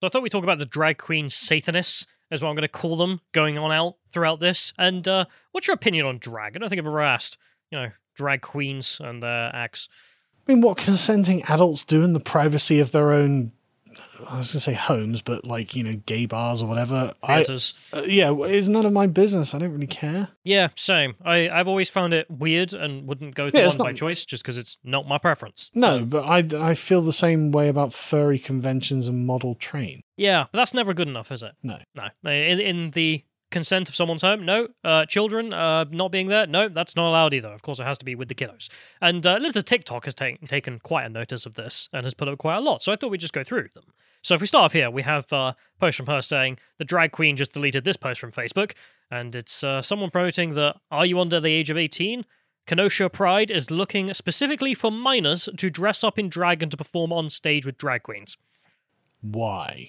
So I thought we'd talk about the drag queen Satanists, is what I'm going to call them, going on out throughout this. And what's your opinion on drag? I don't think I've ever asked, drag queens and their acts. I mean, what consenting adults do in the privacy of their own, I was going to say homes, but gay bars or whatever. Theaters. It's none of my business. I don't really care. Yeah, same. I've always found it weird and wouldn't go to one by choice just because it's not my preference. No, but I feel the same way about furry conventions and model train. Yeah, but that's never good enough, is it? No. In the consent of someone's home, no. Children not being there, no, that's not allowed either. Of course, it has to be with the kiddos. And little TikTok has taken quite a notice of this and has put up quite a lot, so I thought we'd just go through them. So if we start off here, we have a post from her saying, the drag queen just deleted this post from Facebook, and it's someone promoting that, are you under the age of 18? Kenosha Pride is looking specifically for minors to dress up in drag and to perform on stage with drag queens. Why?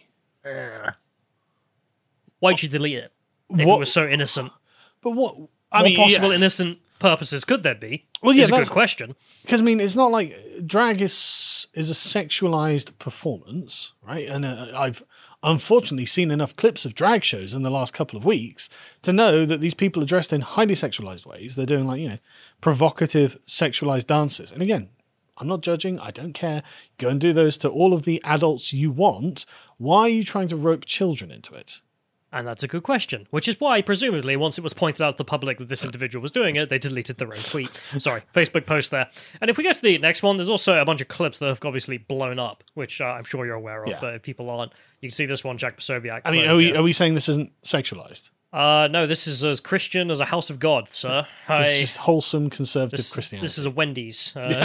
Why'd you delete it? If it was so innocent. But what possible innocent purposes could there be? Well, yeah, that's a good question. Because it's not like drag is a sexualized performance, right? And I've unfortunately seen enough clips of drag shows in the last couple of weeks to know that these people are dressed in highly sexualized ways. They're doing provocative sexualized dances. And again, I'm not judging. I don't care. Go and do those to all of the adults you want. Why are you trying to rope children into it? And that's a good question, which is why, presumably, once it was pointed out to the public that this individual was doing it, they deleted their own tweet. Sorry, Facebook post there. And if we go to the next one, there's also a bunch of clips that have obviously blown up, which I'm sure you're aware of, but if people aren't, you can see this one, Jack Posobiec. I mean, are we saying this isn't sexualized? No, this is as Christian as a house of God, sir. This is just wholesome conservative Christianity. This is a Wendy's. And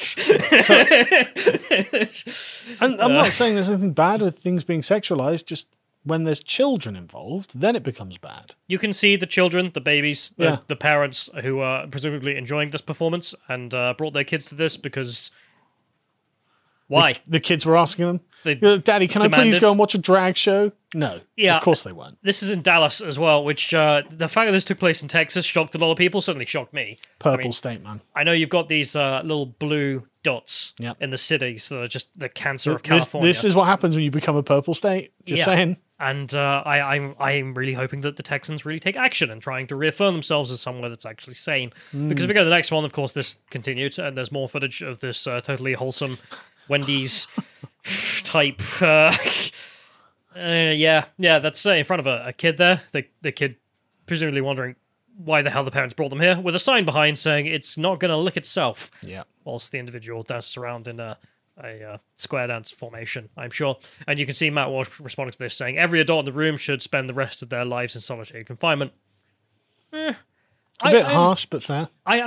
I'm not saying there's anything bad with things being sexualized, just when there's children involved, then it becomes bad. You can see the children, the babies, the parents who are presumably enjoying this performance and brought their kids to this because... Why? The kids were asking them, Daddy, can I please go and watch a drag show? No. Yeah. Of course they weren't. This is in Dallas as well, which the fact that this took place in Texas shocked a lot of people, certainly shocked me. Purple state, man. I know you've got these little blue dots in the cities that are just the cancer of California. This is what happens when you become a purple state. Just saying. And I'm really hoping that the Texans really take action and trying to reaffirm themselves as somewhere that's actually sane. Because if we go to the next one, of course, this continued, and there's more footage of this totally wholesome Wendy's type. That's in front of a kid there. The kid presumably wondering why the hell the parents brought them here, with a sign behind saying it's not going to lick itself. Yeah. Whilst the individual dances around in a square dance formation, I'm sure. And you can see Matt Walsh responding to this, saying every adult in the room should spend the rest of their lives in solitary confinement. A bit harsh, but fair.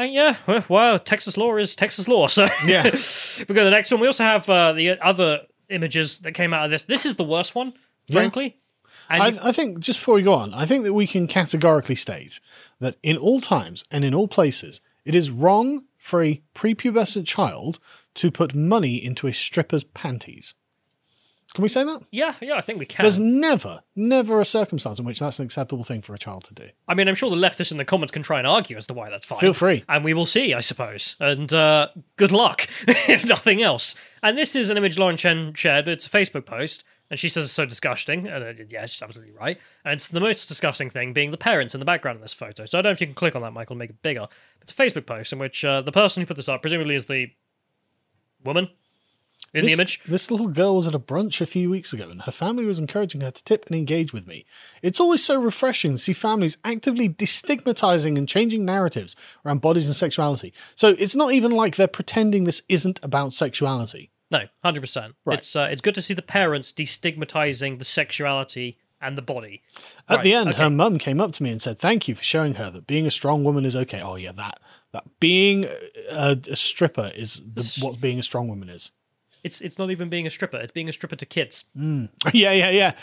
Well, Texas law is Texas law. So yeah. If we go to the next one, we also have the other images that came out of this. This is the worst one, frankly. And I think, just before we go on, I think that we can categorically state that in all times and in all places, it is wrong for a prepubescent child to put money into a stripper's panties. Can we say that? Yeah, I think we can. There's never a circumstance in which that's an acceptable thing for a child to do. I mean, I'm sure the leftists in the comments can try and argue as to why that's fine. Feel free. And we will see, I suppose. And good luck, if nothing else. And this is an image Lauren Chen shared. It's a Facebook post, and she says it's so disgusting. And she's absolutely right. And it's the most disgusting thing being the parents in the background in this photo. So I don't know if you can click on that, Michael, and make it bigger. It's a Facebook post in which the person who put this up presumably is the woman in the image. This little girl was at a brunch a few weeks ago, and her family was encouraging her to tip and engage with me. It's always so refreshing to see families actively destigmatizing and changing narratives around bodies and sexuality. So it's not even like they're pretending this isn't about sexuality. No, 100%. Right. It's good to see the parents destigmatizing the sexuality and the body. At the end, her mum came up to me and said, thank you for showing her that being a strong woman is okay. Oh yeah, that being a stripper is what being a strong woman is. It's not even being a stripper. It's being a stripper to kids. Yeah.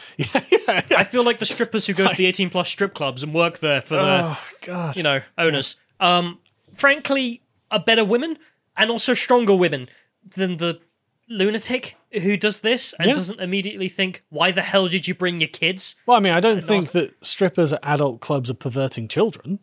I feel like the strippers who go to the 18-plus strip clubs and work there for the owners. Frankly, are better women and also stronger women than the lunatic who does this and doesn't immediately think, why the hell did you bring your kids? Well, I mean, I don't think that strippers at adult clubs are perverting children.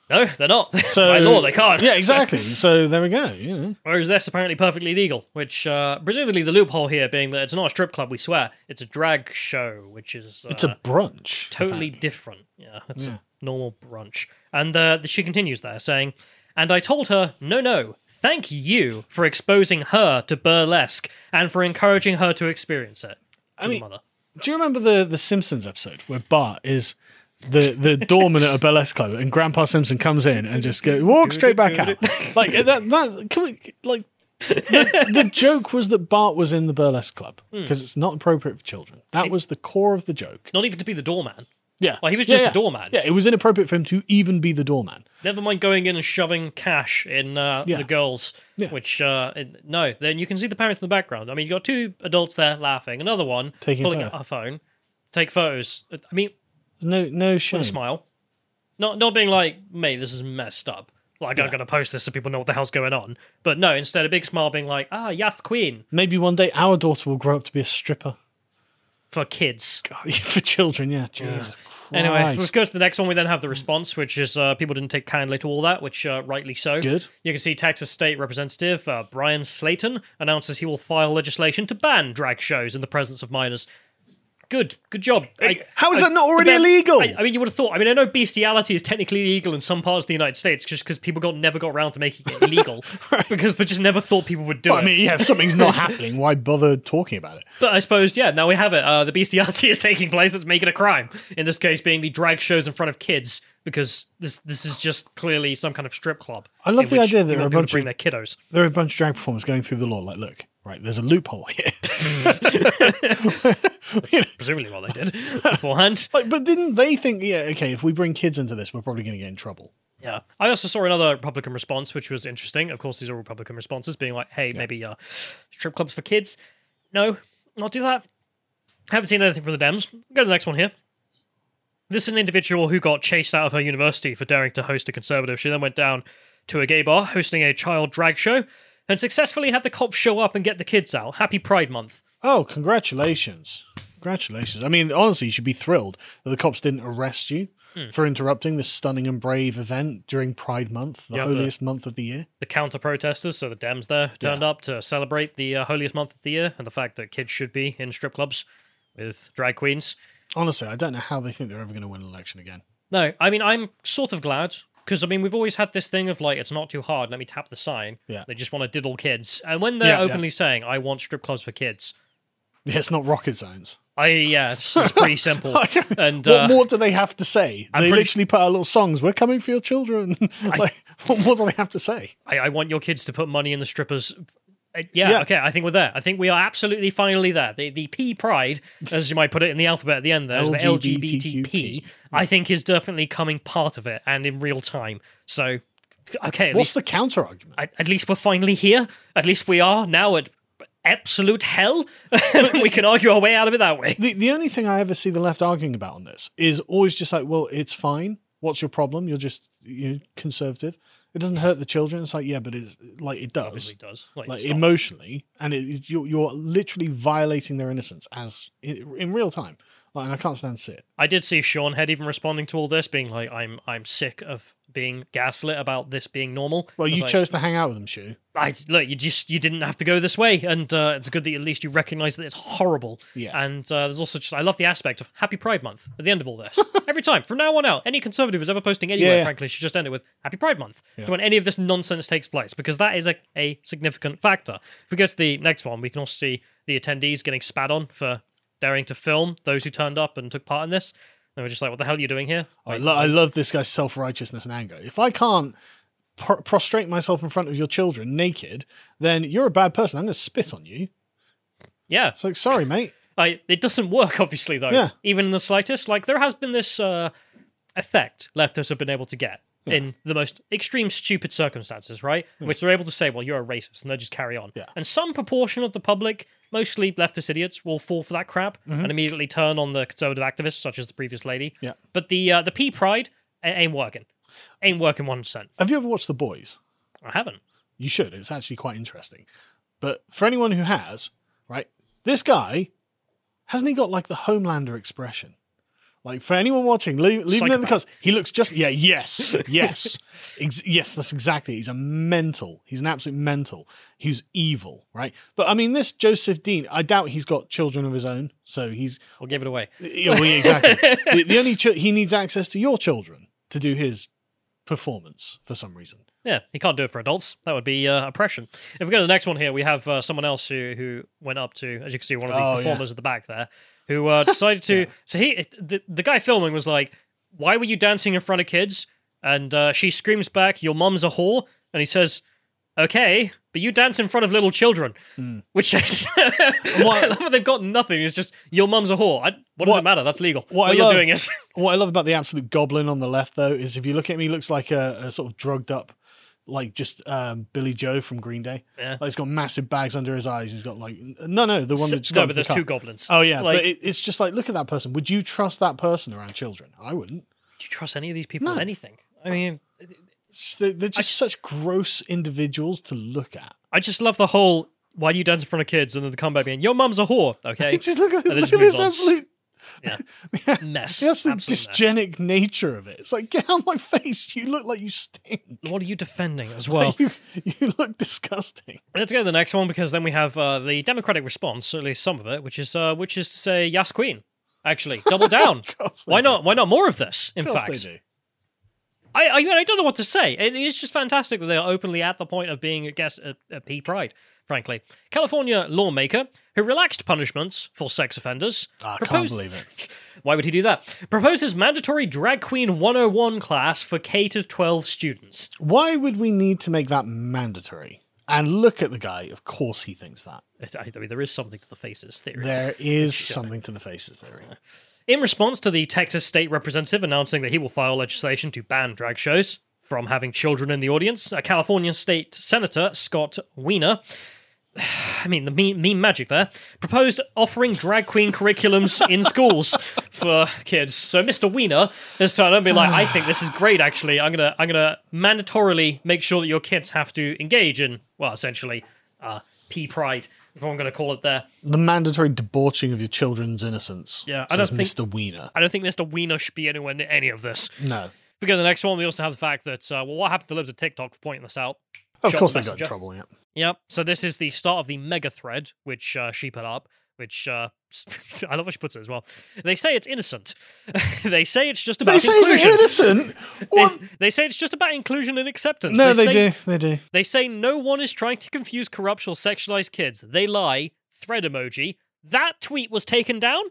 No, they're not. So, By law, they can't. Yeah, exactly. So there we go. You know. Whereas this apparently perfectly legal, which presumably the loophole here being that it's not a strip club, we swear. It's a drag show, which is... It's a brunch. totally apparently. different. Yeah, it's a normal brunch. And she continues there, saying, "And I told her, no, thank you for exposing her to burlesque and for encouraging her to experience it." To the mother. Do you remember the Simpsons episode where Bart is the doorman at a burlesque club and Grandpa Simpson comes in and just walks straight back out? Like that can we, like the joke was that Bart was in the burlesque club because it's not appropriate for children. That was the core of the joke. Not even to be the doorman. Yeah. Like, he was just the doorman. Yeah, it was inappropriate for him to even be the doorman. Never mind going in and shoving cash in the girls, which, no. Then you can see the parents in the background. I mean, you got two adults there laughing, another one pulling out her phone to take photos. I mean, no shame. with a smile. Not being like, mate, this is messed up. Like, I'm going to post this so people know what the hell's going on. But no, instead, a big smile being like, yes, queen. Maybe one day our daughter will grow up to be a stripper. For kids. God, for children, yeah. Jesus Christ. Anyway, let's go to the next one. We then have the response, which is people didn't take kindly to all that, which rightly so. Good. You can see Texas State Representative Brian Slayton announces he will file legislation to ban drag shows in the presence of minors. Good job. How is that not already illegal? I mean, you would have thought. I mean, I know bestiality is technically illegal in some parts of the United States just because people never got around to making it illegal because they just never thought people would do it. I mean, yeah, if something's not happening, why bother talking about it? But I suppose, now we have it. The bestiality is taking place. Let's make it a crime. In this case, being the drag shows in front of kids because this is just clearly some kind of strip club. I love the idea that there are a bunch of their kiddos. There are a bunch of drag performers going through the law. Like, look, right, there's a loophole here. That's presumably what they did beforehand. But didn't they think, okay, if we bring kids into this, we're probably going to get in trouble? Yeah. I also saw another Republican response, which was interesting. Of course, these are Republican responses, being like, hey, maybe strip clubs for kids. No, not do that. Haven't seen anything from the Dems. Go to the next one here. This is an individual who got chased out of her university for daring to host a conservative. She then went down to a gay bar hosting a child drag show and successfully had the cops show up and get the kids out. Happy Pride Month. Oh, congratulations. Congratulations. I mean, honestly, you should be thrilled that the cops didn't arrest you for interrupting this stunning and brave event during Pride Month, the holiest month of the year. The counter-protesters, so the Dems there, turned up to celebrate the holiest month of the year and the fact that kids should be in strip clubs with drag queens. Honestly, I don't know how they think they're ever going to win an election again. No, I mean, I'm sort of glad, because, I mean, we've always had this thing of, like, it's not too hard, let me tap the sign. Yeah. They just want to diddle kids. And when they're openly saying, I want strip clubs for kids... Yeah, it's not rocket science. It's pretty simple. And what more do they have to say? They literally put out little songs, we're coming for your children. What more do they have to say? I want your kids to put money in the strippers... Okay, I think we're there. I think we are absolutely finally there. The P Pride, as you might put it in the alphabet at the end there, is the LGBTP, I think is definitely coming part of it and in real time. So, okay. What's the counter argument? At least we're finally here. At least we are now at absolute hell. We can argue our way out of it that way. The only thing I ever see the left arguing about on this is always just like, well, it's fine. What's your problem? You're just conservative. It doesn't hurt the children. It's like, yeah, but it's like it does. Obviously does. Like emotionally, and you're literally violating their innocence in real time. Like, and I can't stand to see it. I did see Sean Head even responding to all this, being like, I'm sick of being gaslit about this being normal. Well, you chose to hang out with them, Shu. Look, you didn't have to go this way, and it's good that at least you recognise that it's horrible. Yeah. And there's also I love the aspect of Happy Pride Month at the end of all this. Every time, from now on out, any conservative who's ever posting anywhere, frankly, should just end it with Happy Pride Month to when any of this nonsense takes place, because that is a significant factor. If we go to the next one, we can also see the attendees getting spat on for daring to film those who turned up and took part in this. And we're just like, what the hell are you doing here? I love this guy's self-righteousness and anger. If I can't prostrate myself in front of your children naked, then you're a bad person. I'm going to spit on you. Yeah. It's like, sorry, mate. It doesn't work, obviously, though. Yeah. Even in the slightest. Like, there has been this effect leftists have been able to get in the most extreme, stupid circumstances, right? In which they're able to say, well, you're a racist, and they just carry on. Yeah. And some proportion of the public, mostly leftist idiots, will fall for that crap and immediately turn on the conservative activists, such as the previous lady. Yeah. But the P Pride ain't working. Ain't working 1%. Have you ever watched The Boys? I haven't. You should. It's actually quite interesting. But for anyone who has, right, this guy, hasn't he got like the Homelander expression? Like, for anyone watching, leave him in the Psychopath. comments. He looks just, yes. Yes, that's exactly it. He's a mental. He's an absolute mental. He's evil, right? But I mean, this Joseph Dean, I doubt he's got children of his own. So We'll give it away. Yeah, well, exactly. the only, he needs access to your children to do his performance for some reason. Yeah, he can't do it for adults. That would be oppression. If we go to the next one here, we have someone else who went up to, as you can see, one of the performers at the back there, who decided to. So the guy filming was like, "Why were you dancing in front of kids?" And she screams back, "Your mom's a whore." And he says, "Okay, but you dance in front of little children," which I love that they've got nothing. It's just your mom's a whore. What does it matter? That's legal. What you're doing is what I love about the absolute goblin on the left, though, is if you look at him, he looks like a sort of drugged up, like just Billy Joe from Green Day. Yeah. Like, he's got massive bags under his eyes. He's got like the one that just no, but there's two goblins. Oh yeah, like, but it's just like, look at that person. Would you trust that person around children? I wouldn't. Do you trust any of these people with anything? I mean, they're just such gross individuals to look at. I just love the whole "why do you dance in front of kids?" and then the comeback being "your mum's a whore." Okay, just look at this absolute mess. The absolute dysgenic nature of it. It's like, get out of my face. You look like you stink. What are you defending as well? You look disgusting. Let's go to the next one, because then we have the Democratic response, at least some of it, which is to say yes, Queen. Actually, double down. Why not? Why not more of this? In fact, they do. I don't know what to say. It is just fantastic that they are openly at the point of being, I guess, a P pride. Frankly, California lawmaker who relaxed punishments for sex offenders. I can't believe it. Why would he do that? Proposes mandatory drag queen 101 class for K-12 students. Why would we need to make that mandatory? And look at the guy. Of course he thinks that. I mean, there is something to the faces theory. There is something to the faces theory. In response to the Texas state representative announcing that he will file legislation to ban drag shows from having children in the audience, a California state senator, Scott Wiener, I mean, the meme magic there, proposed offering drag queen curriculums in schools for kids. So Mr. Wiener has turned and be like, I think this is great, actually. I'm gonna mandatorily make sure that your kids have to engage in, well, essentially, P-Pride, if I'm going to call it there. The mandatory debauching of your children's innocence. Yeah, I don't think Mr. Wiener. I don't think Mr. Wiener should be anywhere near any of this. No. If we go to the next one, we also have the fact that, what happened to Libs of TikTok for pointing this out? Of course they got in trouble, yeah. Yep. So this is the start of the mega thread, which she put up, which I love what she puts it as well. They say it's innocent. They say it's just about inclusion. They say it's innocent? What? They say it's just about inclusion and acceptance. No, they do. They do. They say no one is trying to confuse, corrupt, or sexualize kids. They lie. Thread emoji. That tweet was taken down.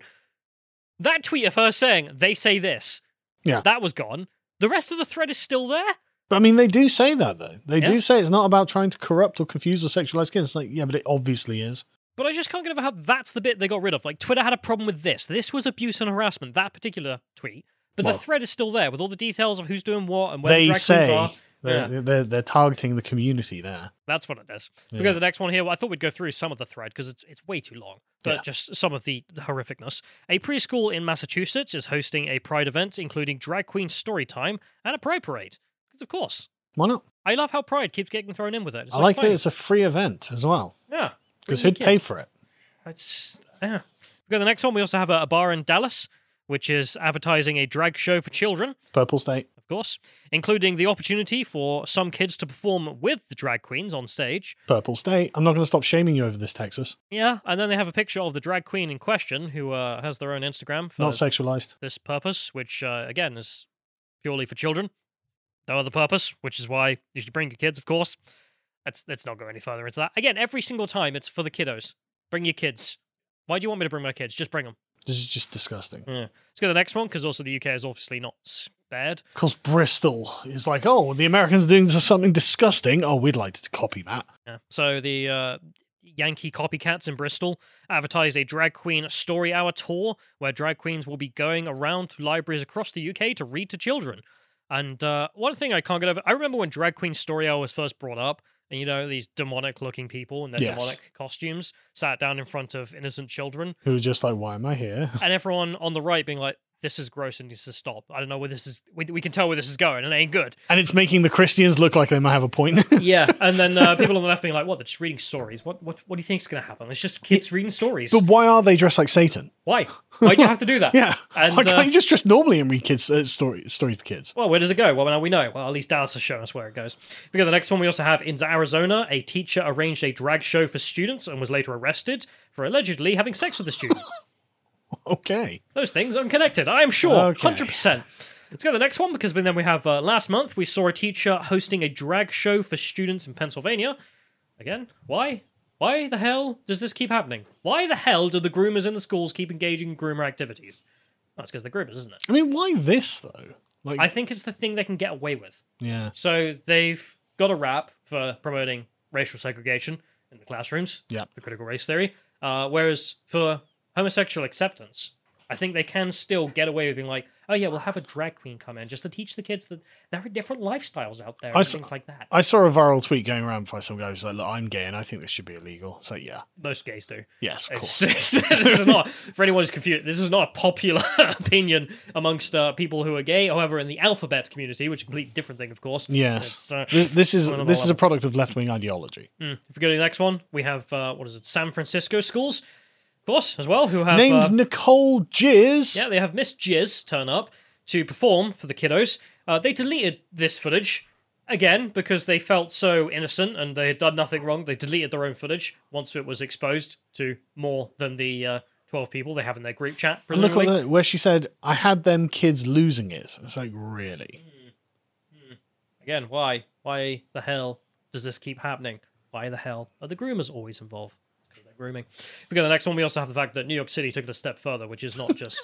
That tweet of her saying, they say this. Yeah. That was gone. The rest of the thread is still there. But I mean, they do say that, though. They do say it's not about trying to corrupt or confuse or sexualize kids. It's like, yeah, but it obviously is. But I just can't get over how that's the bit they got rid of. Like, Twitter had a problem with this. This was abuse and harassment, that particular tweet. But the thread is still there with all the details of who's doing what and where the drag queens are. They're targeting the community there. That's what it is. We go to the next one here. Well, I thought we'd go through some of the thread because it's way too long, but just some of the horrificness. A preschool in Massachusetts is hosting a pride event, including drag queen story time and a pride parade. Because, of course. Why not? I love how pride keeps getting thrown in with it. I like that it's a free event as well. Yeah. Because who'd pay for it? We go to the next one. We also have a bar in Dallas, which is advertising a drag show for children. Purple State. Of course. Including the opportunity for some kids to perform with the drag queens on stage. Purple State. I'm not going to stop shaming you over this, Texas. Yeah, and then they have a picture of the drag queen in question, who has their own Instagram for not sexualized. This purpose, which, again, is purely for children. No other purpose, which is why you should bring your kids, of course. Let's not go any further into that. Again, every single time, it's for the kiddos. Bring your kids. Why do you want me to bring my kids? Just bring them. This is just disgusting. Yeah. Let's go to the next one, because also the UK is obviously not spared. Because Bristol is like, oh, the Americans are doing something disgusting. Oh, we'd like to copy that. Yeah. So the Yankee copycats in Bristol advertised a drag queen story hour tour, where drag queens will be going around to libraries across the UK to read to children. And one thing I can't get over, I remember when drag queen story hour was first brought up, and, you know, these demonic-looking people in their demonic costumes sat down in front of innocent children. Who were just like, why am I here? And everyone on the right being like, this is gross and needs to stop. I don't know where this is. We can tell where this is going, and it ain't good. And it's making the Christians look like they might have a point. Yeah, and then people on the left being like, "What? They're just reading stories. What do you think is going to happen? It's just kids reading stories. But why are they dressed like Satan? Why? Why do you have to do that? Yeah. And, Why can't you just dress normally and read kids stories to kids? Well, where does it go? Well, now we know. Well, at least Dallas has shown us where it goes. We go to the next one. We also have in Arizona, a teacher arranged a drag show for students and was later arrested for allegedly having sex with the student. Okay. Those things are unconnected, I am sure. Okay. 100%. Let's go to the next one, because then we have last month, we saw a teacher hosting a drag show for students in Pennsylvania. Again, why? Why the hell does this keep happening? Why the hell do the groomers in the schools keep engaging in groomer activities? Well, it's because they're groomers, isn't it? I mean, why this, though? Like, I think it's the thing they can get away with. yeah. So they've got a rap for promoting racial segregation in the classrooms, Yeah. for critical race theory, whereas for homosexual acceptance, I think they can still get away with being like, oh yeah, we'll have a drag queen come in just to teach the kids that there are different lifestyles out there and things like that. I saw a viral tweet going around by some guy who's like, look, I'm gay and I think this should be illegal. So, yeah. Most gays do. Yes, of It's, course. this is not, for anyone who's confused, this is not a popular opinion amongst people who are gay. However, in the alphabet community, which is a completely different thing, of course. Yes. It's, This is on another this is a level. product of left-wing ideology. If we go to the next one, we have, San Francisco schools, of course, as well, who have... Named Nicole Jizz. Yeah, they have Miss Jizz turn up to perform for the kiddos. They deleted this footage, again, because they felt so innocent and they had done nothing wrong. They deleted their own footage once it was exposed to more than the 12 people they have in their group chat, And look presumably. at where she said, I had them kids losing it. It's like, really? Again, why? Why the hell does this keep happening? Why the hell are the groomers always involved? Because they're grooming. If we go to the next one, we also have the fact that New York City took it a step further, which is not just...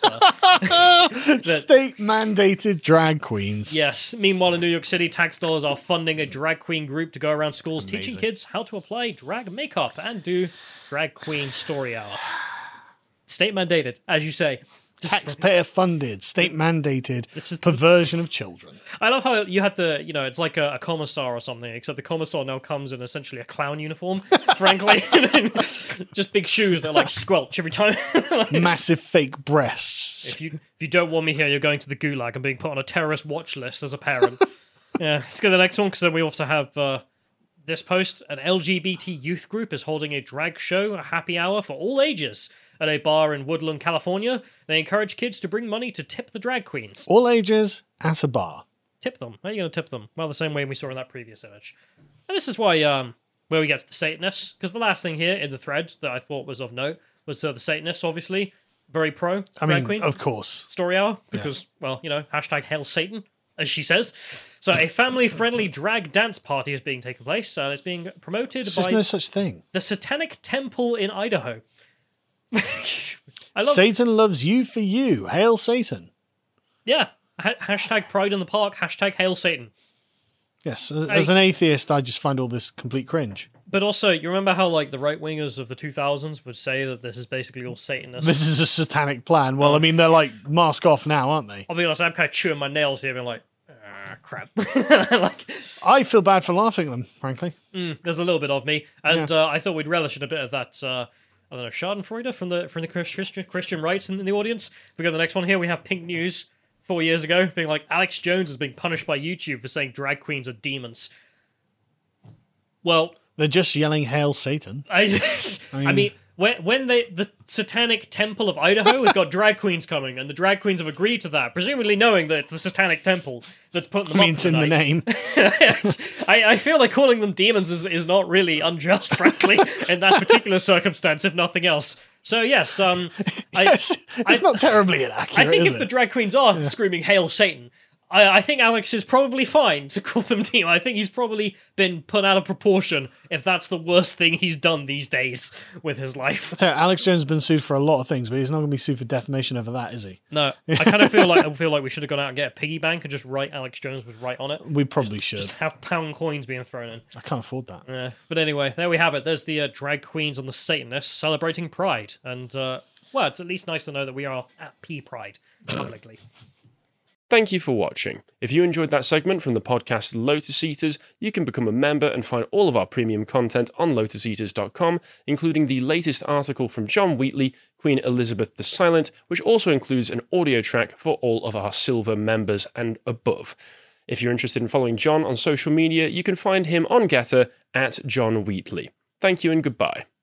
State mandated drag queens. Yes. Meanwhile, in New York City, tax dollars are funding a drag queen group to go around schools teaching Amazing. kids how to apply drag makeup and do drag queen story hour. State mandated, as you say. Taxpayer funded, state mandated This is- perversion of children. I love how you had to, it's like a commissar or something, except the commissar now comes in essentially a clown uniform, frankly. Just big shoes that like squelch every time. Massive fake breasts. If you don't want me here, you're going to the gulag and being put on a terrorist watch list as a parent. Yeah, let's go to the next one, because then we also have this post. An LGBT youth group is holding a drag show, a happy hour for all ages, at a bar in Woodland, California. They encourage kids to bring money to tip the drag queens. All ages at a bar. Tip them. How are you going to tip them? Well, the same way we saw in that previous image. And this is why, where we get to the Satanists, because the last thing here in the thread that I thought was of note was the Satanists, obviously, very pro drag queen of course. story hour, because, hashtag Hail Satan, as she says. So a family-friendly drag dance party is being taken place, and it's being promoted There's by just no such thing. the Satanic Temple in Idaho. I love Satan loves you for you. Hail Satan. Yeah. Hashtag Pride in the Park, hashtag Hail Satan. Yes, as an atheist, I just find all this complete cringe. But also, you remember how, like, the right-wingers of the 2000s would say that this is basically all Satanist? This is a satanic plan. Well, I mean, they're like mask off now, aren't they? I'll be honest, I'm kind of chewing my nails here, being like, crap. like, I feel bad for laughing at them, frankly. there's a little bit of me. And I thought we'd relish in a bit of that, I don't know, Schadenfreude from the Christian rights in the audience. If we go to the next one here, we have Pink News 4 years ago, being like, Alex Jones is being punished by YouTube for saying drag queens are demons. Well, They're just yelling Hail Satan. I mean, when the Satanic Temple of Idaho has got drag queens coming, and the drag queens have agreed to that, presumably knowing that it's the Satanic Temple that's putting them I mean, up it's in the tonight. name. I feel like calling them demons is not really unjust, frankly, in that particular circumstance, if nothing else. So yes, Yes, it's not terribly I inaccurate, think is if it? the drag queens are screaming "Hail Satan," I think Alex is probably fine to call them demons. I think he's probably been put out of proportion if that's the worst thing he's done these days with his life. I tell you, Alex Jones has been sued for a lot of things, but he's not going to be sued for defamation over that, is he? No, I kind of feel like we should have gone out and get a piggy bank and just write Alex Jones was right on it. We probably should. Just have pound coins being thrown in. I can't afford that. Yeah, but anyway, there we have it. There's the drag queens and the Satanists celebrating Pride, and well, it's at least nice to know that we are at P Pride publicly. Thank you for watching. If you enjoyed that segment from the podcast Lotus Eaters, you can become a member and find all of our premium content on lotuseaters.com, including the latest article from John Wheatley, Queen Elizabeth the Silent, which also includes an audio track for all of our silver members and above. If you're interested in following John on social media, you can find him on Getter at John Wheatley. Thank you and goodbye.